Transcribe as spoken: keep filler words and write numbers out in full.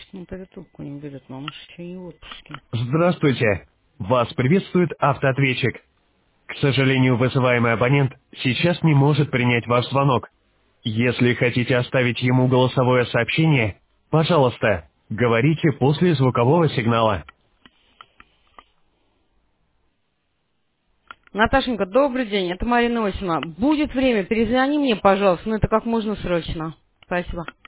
Он тогда трубку не берет, но он уж еще и в отпуске. Здравствуйте. Вас приветствует автоответчик. К сожалению, вызываемый абонент сейчас не может принять ваш звонок. Если хотите оставить ему голосовое сообщение, пожалуйста, говорите после звукового сигнала. Наташенька, добрый день, это Марина Осина. Будет время, перезвони мне, пожалуйста, но это как можно срочно. Спасибо.